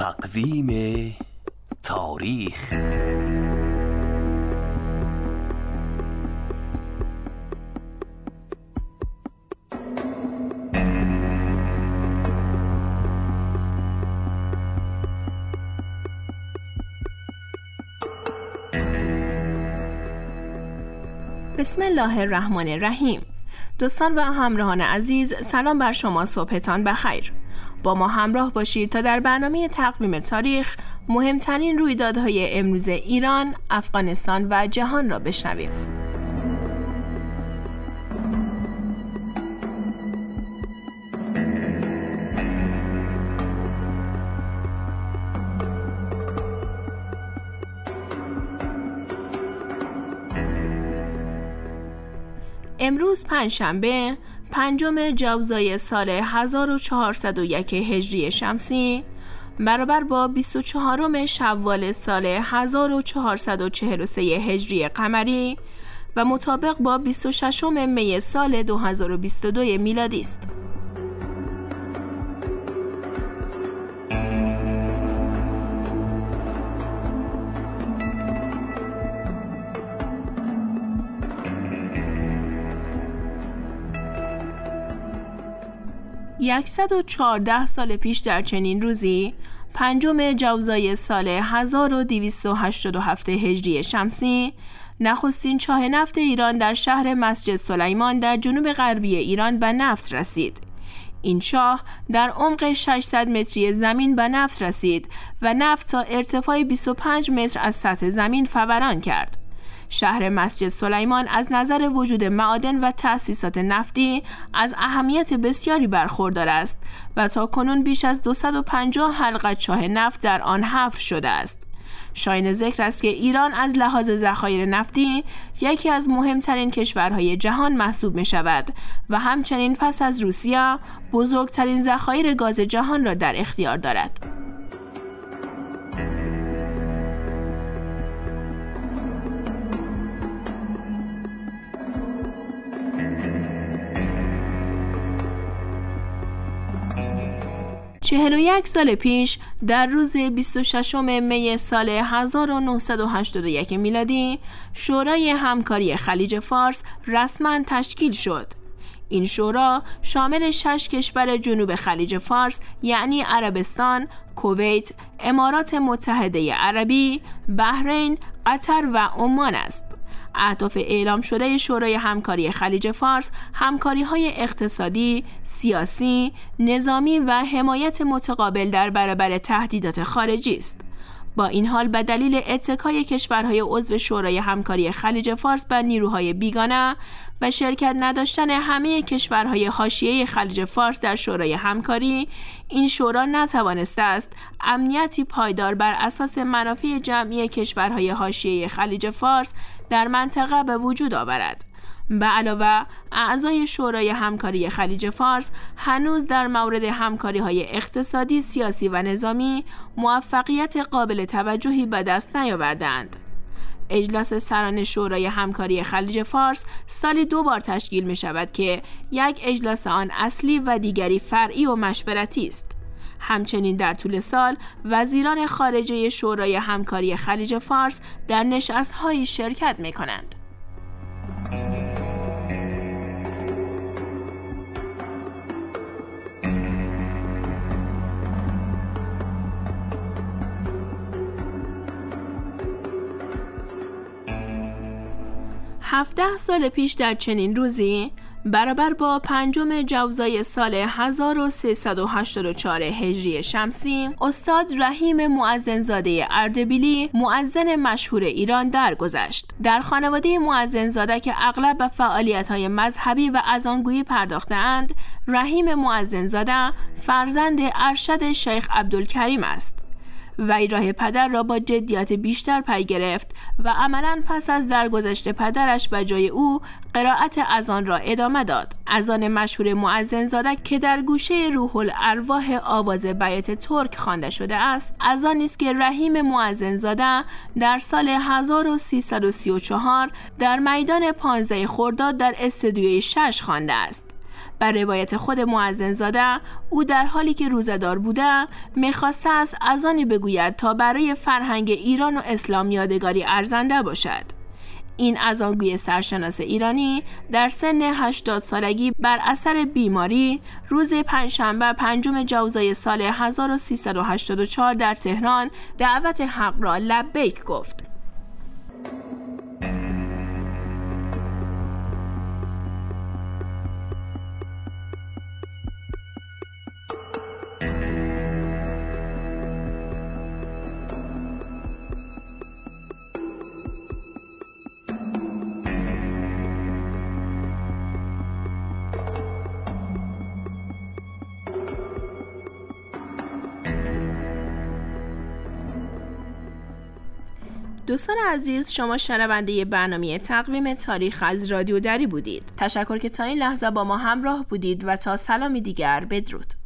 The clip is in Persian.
تقویم تاریخ. بسم الله الرحمن الرحیم. دوستان و همراهان عزیز، سلام بر شما، صبحتان بخیر. با ما همراه باشید تا در برنامه تقویم تاریخ مهمترین رویدادهای امروز ایران، افغانستان و جهان را بشنویم. امروز پنجشنبه 5 جوزای سال 1401 هجری شمسی برابر با 24 شوال سال 1443 هجری قمری و مطابق با 26 می سال 2022 میلادی است. یکصد و 14 سال پیش در چنین روزی 5 جوزای سال 1287 هجری شمسی نخستین چاه نفت ایران در شهر مسجد سلیمان در جنوب غربی ایران به نفت رسید. این چاه در عمق 600 متری زمین به نفت رسید و نفت تا ارتفاع 25 متر از سطح زمین فوران کرد. شهر مسجد سلیمان از نظر وجود معادن و تأسیسات نفتی از اهمیت بسیاری برخوردار است و تا کنون بیش از 250 حلقه چاه نفت در آن حفر شده است. شایان ذکر است که ایران از لحاظ ذخایر نفتی یکی از مهمترین کشورهای جهان محسوب می شود و همچنین پس از روسیه بزرگترین ذخایر گاز جهان را در اختیار دارد. 41 سال پیش در روز 26 می سال 1981 میلادی شورای همکاری خلیج فارس رسما تشکیل شد. این شورا شامل 6 کشور جنوب خلیج فارس یعنی عربستان، کویت، امارات متحده عربی، بحرین، قطر و عمان است. اهداف اعلام شده شورای همکاری خلیج فارس همکاری‌های اقتصادی، سیاسی، نظامی و حمایت متقابل در برابر تهدیدات خارجی است. با این حال به دلیل اتکای کشورهای عضو شورای همکاری خلیج فارس بر نیروهای بیگانه و شرکت نداشتن همه کشورهای حاشیه خلیج فارس در شورای همکاری، این شورا نتوانسته است امنیتی پایدار بر اساس منافع جمعی کشورهای حاشیه خلیج فارس در منطقه به وجود آورد. به علاوه اعضای شورای همکاری خلیج فارس هنوز در مورد همکاری‌های اقتصادی، سیاسی و نظامی موفقیت قابل توجهی به دست نیاوردند. اجلاس سران شورای همکاری خلیج فارس سالی 2 بار تشکیل می شود که یک اجلاس آن اصلی و دیگری فرعی و مشورتی است. همچنین در طول سال وزیران خارجه شورای همکاری خلیج فارس در نشست‌هایی شرکت می کنند. هفده سال پیش در چنین روزی برابر با 5 جوزای سال 1384 هجری شمسی استاد رحیم مؤذنزاده اردبیلی مؤذن مشهور ایران درگذشت. در خانواده مؤذنزاده که اغلب به فعالیت‌های مذهبی و اذانگویی پرداخته‌اند، رحیم مؤذنزاده فرزند ارشد شیخ عبدالکریم است. وی راه پدر را با جدیت بیشتر پی گرفت و عملاً پس از درگذشت پدرش به جای او قرائت اذان را ادامه داد. اذان مشهور مؤذنزاده که در گوشه روح الارواح آواز بیت ترک خوانده شده است، اذانی است که رحیم مؤذنزاده در سال 1334 در میدان 15 خرداد در استودیوی 6 خوانده است. بر روایت خود مؤذن زاده، او در حالی که روزه‌دار بوده می‌خواسته است اذانی بگوید تا برای فرهنگ ایران و اسلام یادگاری ارزنده باشد. این اذانگوی سرشناس ایرانی در سن 80 سالگی بر اثر بیماری روز پنجشنبه 5 جوزای سال 1384 در تهران دعوت حق را لبیک گفت. دوستان عزیز، شما شنونده برنامه تقویم تاریخ از رادیو دری بودید. تشکر که تا این لحظه با ما همراه بودید و تا سلامی دیگر بدرود.